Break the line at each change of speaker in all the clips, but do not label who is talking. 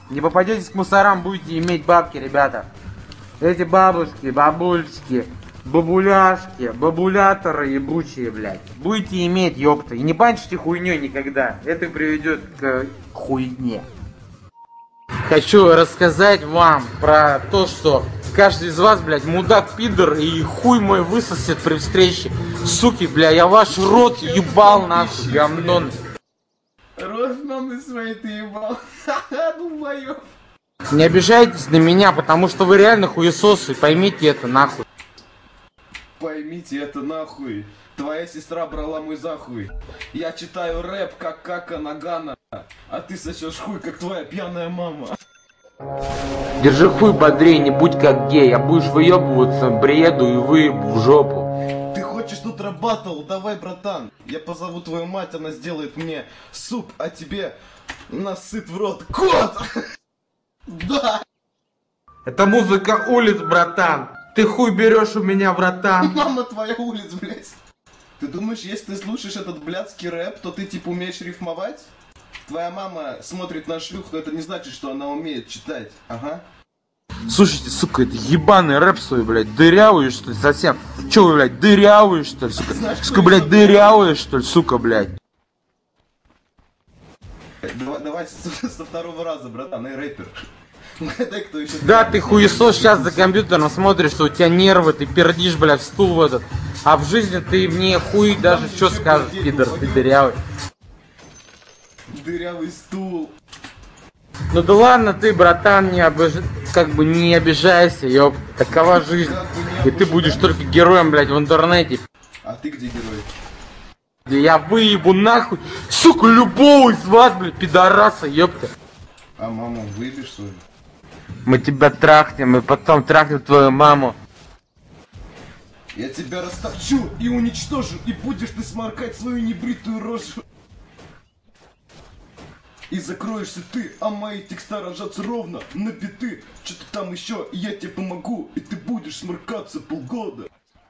Не попадетесь к мусорам, будете иметь бабки, ребята. Эти бабушки, бабульчики, бабуляшки, бабуляторы ебучие, блядь. Будете иметь, ёпта. И не банчите хуйней никогда. Это приведет к хуйне. Хочу рассказать вам про то, что каждый из вас, блядь, мудак, пидор, и хуй мой высосет при встрече. Суки, бля, я ваш рот ебал, нахуй, гамнон.
Рот мамы своей ты ебал. Ха-ха, долбоёб.
Не обижайтесь на меня, потому что вы реально хуесосы, поймите это, нахуй.
Поймите это нахуй. Твоя сестра брала мой захуй. Я читаю рэп, как Кака Нагана. А ты сосешь хуй, как твоя пьяная мама.
Держи хуй бодрее, не будь как гей, а будешь выебываться, приеду и выебу в жопу.
Ты хочешь тут рэп-баттл? Давай, братан. Я позову твою мать, она сделает мне суп, а тебе насыт в рот кот. Да.
Это музыка улиц, братан. Ты хуй берешь у меня, братан.
Мама твоя улиц, блядь. Ты думаешь, если ты слушаешь этот блядский рэп, то ты типа умеешь рифмовать? Твоя мама смотрит на шлюх, но это не значит, что она умеет читать. Ага.
Слушайте, сука, это ебаный рэп свой, блядь, дырявый, что ли, совсем? Че вы, блядь, дырявые, что ли, сука?
Знаешь,
сука, блядь, дырявые, что ли, сука, блядь?
Давай со второго раза, братан, эй, рэпер. Угадай, кто еще.
Да, ты хуесос сейчас за компьютером смотришь, что у тебя нервы, ты пердишь, блядь, в стул в этот. А в жизни ты мне хуй даже что скажешь, пидор, ты дырявый.
Дырявый стул.
Ну да ладно ты, братан, как бы не обижайся, ёп, такова жизнь. И ты будешь только героем, блядь, в интернете.
А ты где герой?
Я выебу нахуй, сука, любого из вас, блядь, пидораса, ёпта.
А маму выебешь свою?
Мы тебя трахнем, и потом трахнем твою маму.
Я тебя растопчу и уничтожу, и будешь ты сморкать свою небритую рожу. И закроешься ты, а мои текста рожатся ровно на биты. Что-то там еще, и я тебе помогу, и ты будешь сморкаться полгода.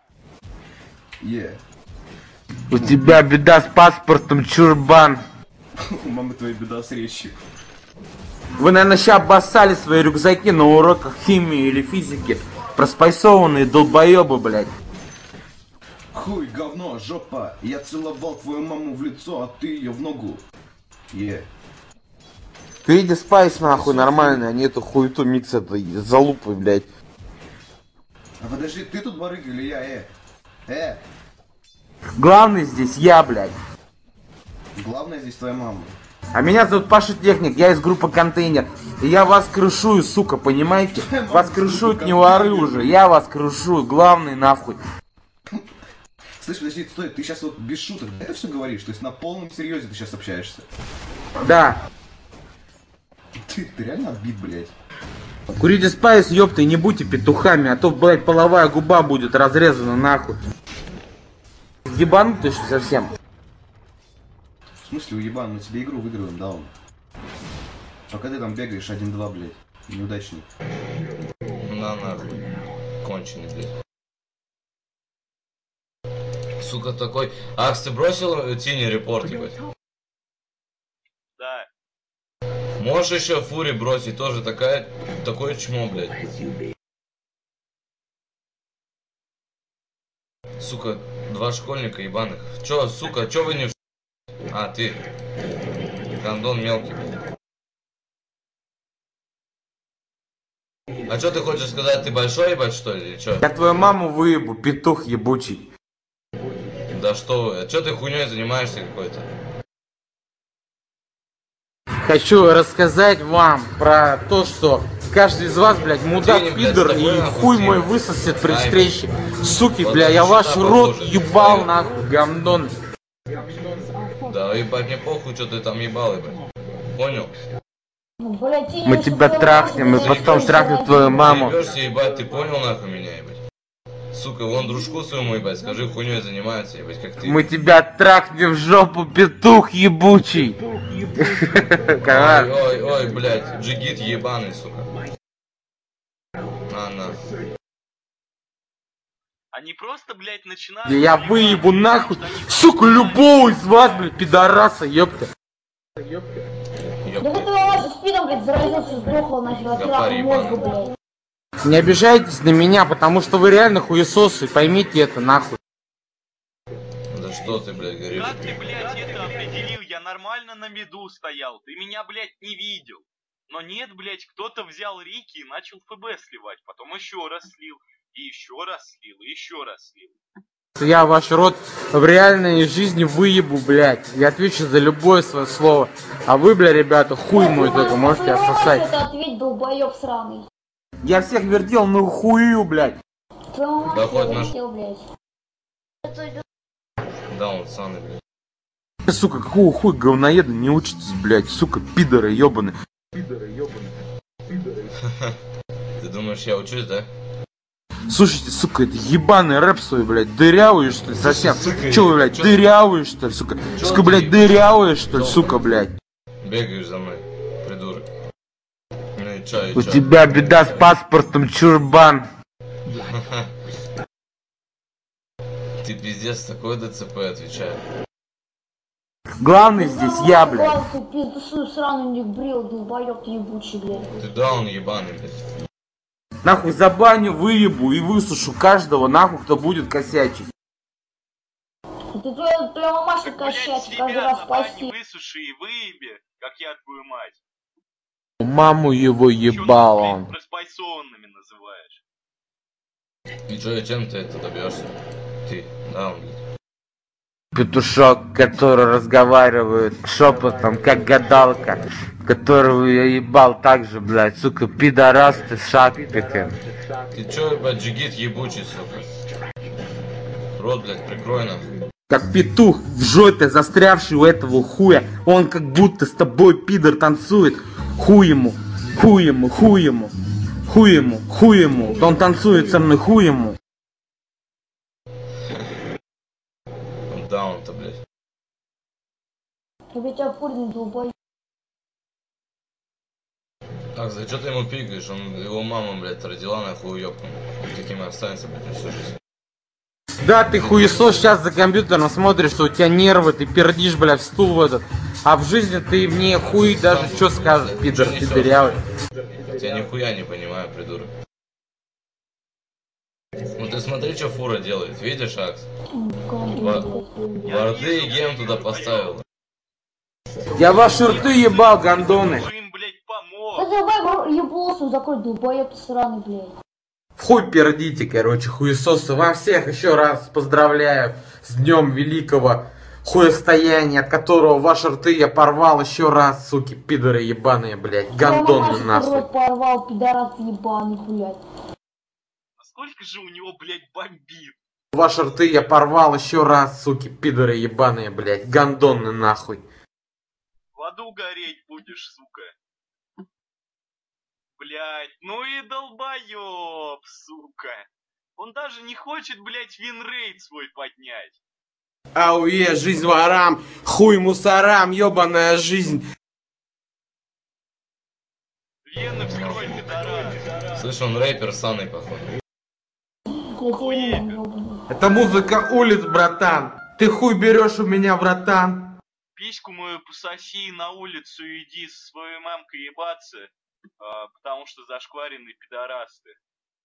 У тебя беда с паспортом, чурбан.
У мамы твоя беда с речью.
Вы, наверное, сейчас боссали свои рюкзаки на уроках химии или физики. Проспайсованные долбоебы, блядь.
Хуй, говно, жопа. Я целовал твою маму в лицо, а ты ее в ногу.
Впереди спайс, нахуй, нормально, а не эту хуету микс этой залупы, блядь.
А подожди, ты тут барыга или я,
Главный здесь я, блядь.
Главное здесь твоя мама.
А меня зовут Паша Техник, я из группы Контейнер. И я вас крышую, сука, понимаете? Вас крышуют не воры уже, я вас крышую, главный нахуй.
Слышь, подожди, стой, ты сейчас вот без шуток это все говоришь? То есть на полном серьезе ты сейчас общаешься?
Да.
Ты реально отбит, блядь.
Курите спайс, ёпта, и не будьте петухами, а то, блядь, половая губа будет разрезана нахуй. Ебанутый что совсем?
В смысле уебан, мы тебе игру выигрываем, да он. Пока ты там бегаешь 1-2, блядь, неудачник.
На нахуй, конченый, блядь. Сука такой. Акс, ты бросил Тине репорт, ебать?
Да.
Можешь еще Фури бросить, тоже такое чмо, блядь. Сука, два школьника ебаных. Чё, сука, чё вы не в... А, ты. Гандон мелкий, блядь. А чё ты хочешь сказать, ты большой ебать, что ли, или чё?
Я твою маму выебу, петух ебучий.
Да что вы, а чё ты хуйней занимаешься какой-то?
Хочу рассказать вам про то, что каждый из вас, блядь, мудак,
Тини, блядь,
пидор,
с тобой
и
нахуй,
хуй
Тини.
мой высосет при
Ай,
встрече. Суки,
вот
бля,
это
я ваш
счета
рот
послушай,
ебал
твою.
нахуй, гамдон.
Да ебать, мне похуй, что ты там ебал, ебать. Понял?
Мы тебя трахнем, и потом трахнем твою маму.
Ты ебешься, ебать, ты понял нахуй меня, ебать? Сука, вон дружку своему, ебать, скажи, хуйней занимается, ебать, как ты.
Мы тебя трахнем в жопу, петух ебучий.
Ой, блядь, джигит ебаный, сука. На.
Они просто, блядь, начинают...
Я выебу нахуй, сука, любого из вас, блядь, пидораса, ёпта.
Ёпта.
спидом, блядь, заразился, сдохла нахер от рака
Гафарий
мозга,
ебаный.
блядь.
Не обижайтесь на меня, потому что вы реально хуесосы, поймите это нахуй.
Да что ты, блядь, говоришь?
Как ты, блядь, это определил? Я нормально на меду стоял. Ты меня, блядь, не видел. Но нет, блядь, кто-то взял Рики и начал ФБ сливать. Потом еще раз слил. И еще раз слил, и еще раз слил.
Я ваш рот в реальной жизни выебу, блядь. Я отвечу за любое свое слово. А вы, бля, ребята, хуй мой только можете отсосать.
Это ответь, долбоёб сраный.
Я всех вертел, ну хую, блядь.
Твоя мама
Да хоть
тебя
наш-
хотел, блядь.
Да, он саный, блядь.
Сука, какого хуй говноеда не учитесь, блядь, сука, пидоры ебаные.
Ты думаешь, я учусь, да?
Слушайте, сука, это ебаный рэп свой, блядь, дырявые, что ли, совсем?
Сука,
Че вы, блядь,
чё-
дырявые, что ли, сука? Сука, блядь, дырявые, что ли, сука, блядь?
Бегаешь за мной, придурок. Ну и чё, и
У
чё?
тебя беда с паспортом, чурбан.
Ты пиздец такой ДЦП, отвечаю.
Главный здесь я, блядь.
Ты пизду свою сраную не брил, долбоёб ты ебучий, блядь.
Ты даун ебаный, блядь.
Нахуй забаню, выебу и высушу каждого, нахуй, кто будет косячить.
Ты твоя мамаша
Так, блядь,
косячит, каждый
себя
раз
на бане
спаси.
высуши и выеби, как я твою мать.
Маму его ебал
Чё
он.
ты, блядь, проспайсонными называешь?
И чё, и чем ты это добьешься? Ты, даун, блядь.
Петушок, который разговаривает шепотом, как гадалка, которого я ебал также, блядь, сука, пидорас ты шапиком.
Ты чё, ебать, джигит ебучий, сука? Рот, блядь, прикрой нахуй.
Как петух в жопе, застрявший у этого хуя. Он как будто с тобой, пидор, танцует. Хуй ему, хуй ему, хуй ему, хуй ему, хуй ему. Он танцует со мной, хуй ему.
Он даун-то, блядь.
Я тебя пурный долбоёб.
Так, за что ты ему пикаешь? Он, его мама, блядь, родила нахуй уёбком. Таким и останется, блядь, на всю жизнь.
Да, ты хуесос, сейчас за компьютером смотришь, что у тебя нервы, ты пердишь, бля, в стул в этот. А в жизни ты мне хуй даже что скажешь, пидор, пидорявый.
Я нихуя не понимаю, придурок. Ну ты смотри, что фура делает, видишь, Акс? Варды и гем туда поставил.
Я ваши рты ебал, гондоны.
Ты им, блядь,
Да
помог.
давай еблосу закрой, долбоёб ты сраный, блядь.
В хуй пердите, короче, хуесосы. Вам всех еще раз поздравляю с днем великого хуестояния, от которого ваши рты я порвал еще раз, суки, пидоры ебаные, блядь, гондоны нахуй.
Рот порвал, пидорас ебаный, блядь.
Насколько же у него, блядь, бомбит?
Ваши рты я порвал еще раз, суки, пидоры ебаные, блядь, гондоны нахуй.
В аду гореть будешь, сука. Блядь, ну и долбоёб, сука. Он даже не хочет, блядь, винрейт свой поднять.
Ауе, жизнь ворам, хуй мусорам, ебаная жизнь.
Вены вскрой, пидорас.
Слышь, он рэпер саный, походу.
Это музыка улиц, братан. Ты хуй берешь у меня, братан.
Письку мою пососи, на улицу иди со своей мамкой ебаться, потому что зашкваренный пидорас ты.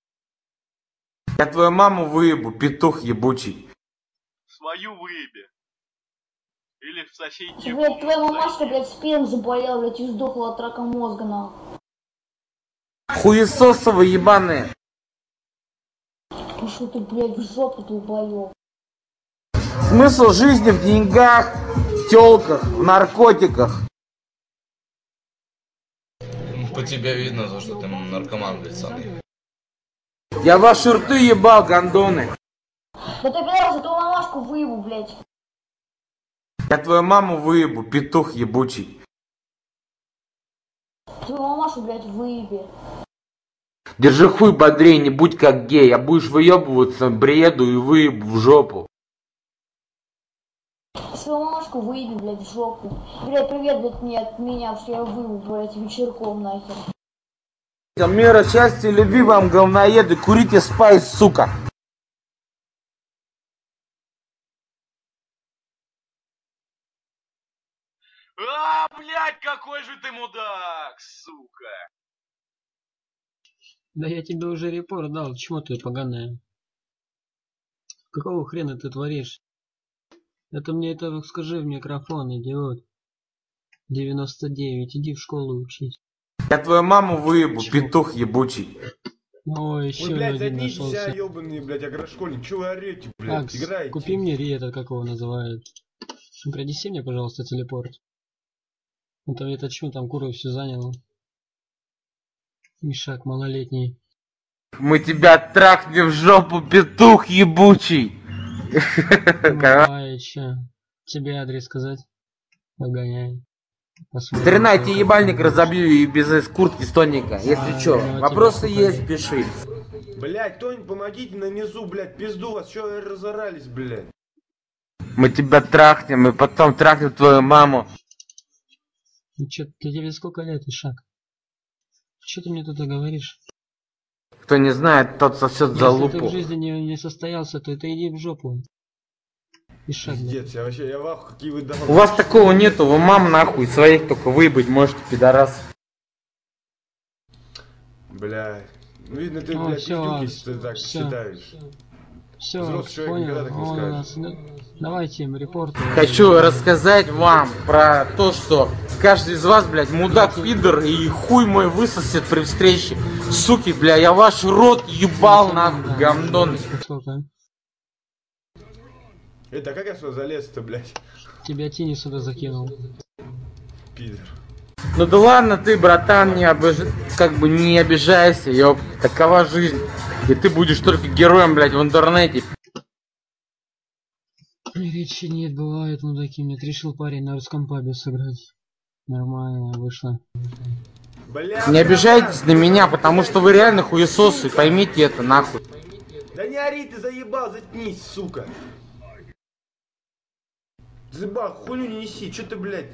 Я твою маму выебу, петух ебучий.
Свою выеби. Или в соседнюю
Блядь,
комнату
твоя мамашка,
зайди.
блядь, спидом заболела, блядь, и сдохла от рака мозга, на.
Хуесосовы ебаные.
Пошел ты, блядь, в жопу, долбоёб.
Смысл жизни в деньгах, в тёлках, в наркотиках.
По тебе видно, то, что ты наркоман, блядь, саный.
Я ваши рты ебал, гондоны.
Да ты, пидорас, я твою мамашку выебу, блядь.
Я твою маму выебу, петух ебучий.
Твою мамашу, блядь, выеби.
Держи хуй бодрее, не будь как гей. А будешь выебываться, бреду и выебу в жопу.
Свою мамашку выеби, блядь, в жопу. Блядь, привет, блядь, мне от меня, что я выебу, блядь, вечерком, нахер.
Мира, счастья, любви вам, говноеды. Курите спайс, сука.
А, блядь, какой же ты мудак, сука.
Да я тебе уже репорт дал, чмо ты поганая? Какого хрена ты творишь? Это мне это скажи в микрофон, идиот. 99, иди в школу учись.
Я твою маму выебу,
Чего?
петух ебучий.
Ой, еще
Вы, блядь,
один
заткнитесь,
нашелся.
ёбаные, блядь, агрошкольник. Чё вы орете, блядь?
Акс,
Играете?
купи мне этот, как его называют. Принеси мне, пожалуйста, телепорт. А то это чмо там куры все заняло. Мишак малолетний.
Мы тебя трахнем в жопу, петух ебучий.
Давай, чё? Тебе адрес сказать? Погоняй. Посмотрим,
Старина, я
что
тебе
это.
ебальник разобью и без куртки с тоника. Если
А,
чё,
ну,
вопросы
тебе
есть, пиши.
Блядь, кто-нибудь помогите на низу, блядь, пизду вас, чё вы разорались, блядь?
Мы тебя трахнем и потом трахнем твою маму.
Ну чё, тебе сколько лет, Ишак? Чё ты мне тут говоришь?
Кто не знает, тот сосет за
Если ты в
лупу.
жизни не состоялся, то это иди в жопу. Ишак, блядь.
Пиздец, я вообще, я в ахуе, какие вы давно.
У вас такого нету, вы мам нахуй своих только выебать можете, пидорас.
Блядь. Ну, видно, ты,
О,
блядь,
всё,
пиздюк, если ты так
всё.
считаешь.
Все,
Взрослый человек никогда так не
понял.
скажет.
Давайте им репорт.
Хочу рассказать вам про то, что каждый из вас, блядь, мудак, пидор и хуй мой высосет при встрече. Суки, бля, я ваш рот ебал нахуй, гамдон.
Сколько?
Это как я сюда залез-то, блядь?
Тебя Тини сюда закинул.
Пидор.
Ну да ладно ты, братан, как бы не обижайся, ёп, такова жизнь. И ты будешь только героем, блядь, в интернете.
Речи нет, бывает мудаки. Мне решил парень на русском пабе сыграть. Нормально вышло.
Бля,
Не обижайтесь на меня, потому что вы реально хуесосы, поймите это нахуй.
Да не ори, ты заебал, заткнись, сука. Заебал, хуйню не неси, чё ты, блядь?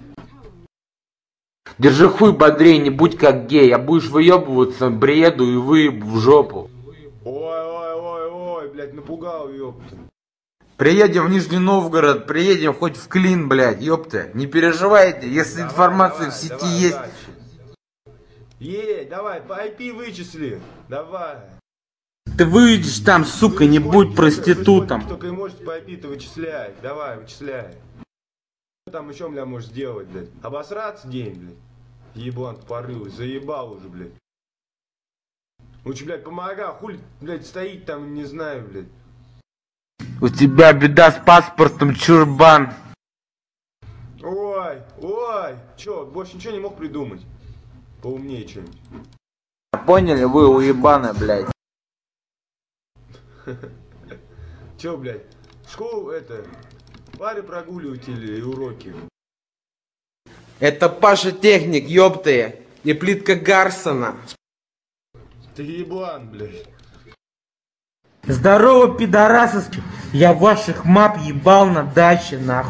Держи хуй бодрее, не будь как гей, а будешь выебываться, бреду и выебу в жопу.
Ой, блядь, напугал, ёпта.
Приедем в Нижний Новгород, приедем хоть в Клин, блядь, ёпта. Не переживайте, если
Давай,
информация
давай,
в сети
давай,
есть.
удачи. Давай, по IP вычисли. Давай.
Ты выйдешь там, сука, не будь проститутом.
Только и можете по IP-то вычислять. Давай, вычисляй. Что там еще, бля, можешь сделать, блядь? Обосраться день, блядь? Еблан порыл, заебал уже, блядь. Лучше, блядь, помогай, хули, блядь, стоит там, не знаю, блядь.
У тебя беда с паспортом, чурбан.
Ой, чё, больше ничего не мог придумать? Поумнее что-нибудь.
Поняли, вы уебаны, блядь.
Чё, блядь, школу, пары прогуливать или уроки?
Это Паша Техник, ёпты. И плитка Гарсона.
Ты еблан, блядь.
Здорово, пидорасовски. Я ваших мап ебал на даче, нахуй.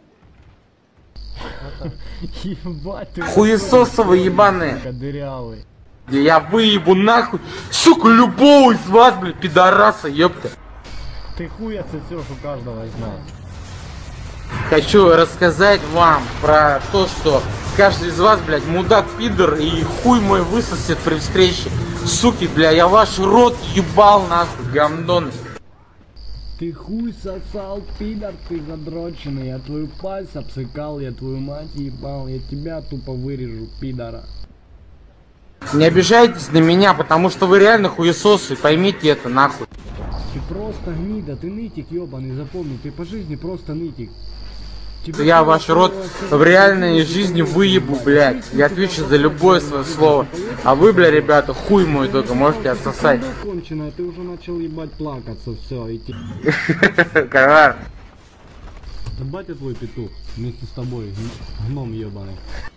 Ебать ты.
Хуесосовы ебаные.
Дырявый.
Я выебу нахуй, сука, любого из вас, блядь, пидораса, ёпта.
Ты хуй отсосешь, у каждого из нас.
Хочу рассказать вам про то, что каждый из вас, блядь, мудак, пидор и хуй мой высосет при встрече. Суки, бля, я ваш рот ебал нахуй, гамдон.
Ты хуй сосал, пидор, ты задроченный. Я твою пасть обсыкал, я твою мать ебал. Я тебя тупо вырежу, пидора.
Не обижайтесь на меня, потому что вы реально хуесосы, поймите это нахуй.
Ты просто гнида, ты нытик ебаный, запомни. Ты по жизни просто нытик.
Я ваш рот в реальной жизни выебу, блядь. Я отвечу за любое свое слово. А вы, бля, ребята, хуй мой только можете отсосать.
Конченая, ты уже начал ебать плакаться, все, идти.
Ковар.
Батя твой петух, вместе с тобой, гном ебаный.